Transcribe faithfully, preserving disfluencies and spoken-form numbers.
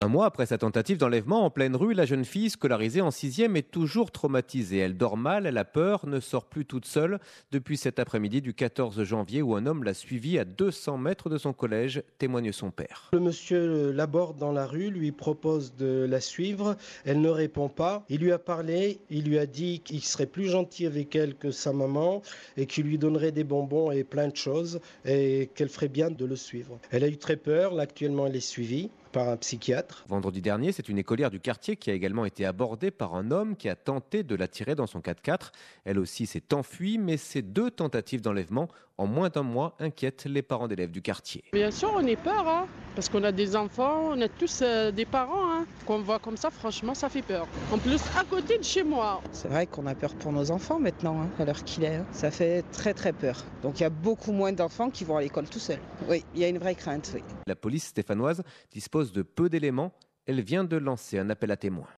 Un mois après sa tentative d'enlèvement en pleine rue, la jeune fille scolarisée en sixième est toujours traumatisée. Elle dort mal, elle a peur, ne sort plus toute seule depuis cet après-midi du quatorze janvier où un homme l'a suivie à deux cents mètres de son collège, témoigne son père. Le monsieur l'aborde dans la rue, lui propose de la suivre. Elle ne répond pas. Il lui a parlé, il lui a dit qu'il serait plus gentil avec elle que sa maman et qu'il lui donnerait des bonbons et plein de choses et qu'elle ferait bien de le suivre. Elle a eu très peur. Là, actuellement, elle est suivie par un psychiatre. Vendredi dernier, c'est une écolière du quartier qui a également été abordée par un homme qui a tenté de la tirer dans son quatre-quatre. Elle aussi s'est enfuie, mais ces deux tentatives d'enlèvement en moins d'un mois inquiètent les parents d'élèves du quartier. Bien sûr, on est peur, hein, parce qu'on a des enfants, on a tous euh, des parents. Hein. Qu'on voit comme ça, franchement, ça fait peur. En plus, à côté de chez moi. C'est vrai qu'on a peur pour nos enfants maintenant, hein, à l'heure qu'il est. Hein. Ça fait très très peur. Donc il y a beaucoup moins d'enfants qui vont à l'école tout seuls. Oui, il y a une vraie crainte, oui. La police stéphanoise dispose de peu d'éléments. Elle vient de lancer un appel à témoins.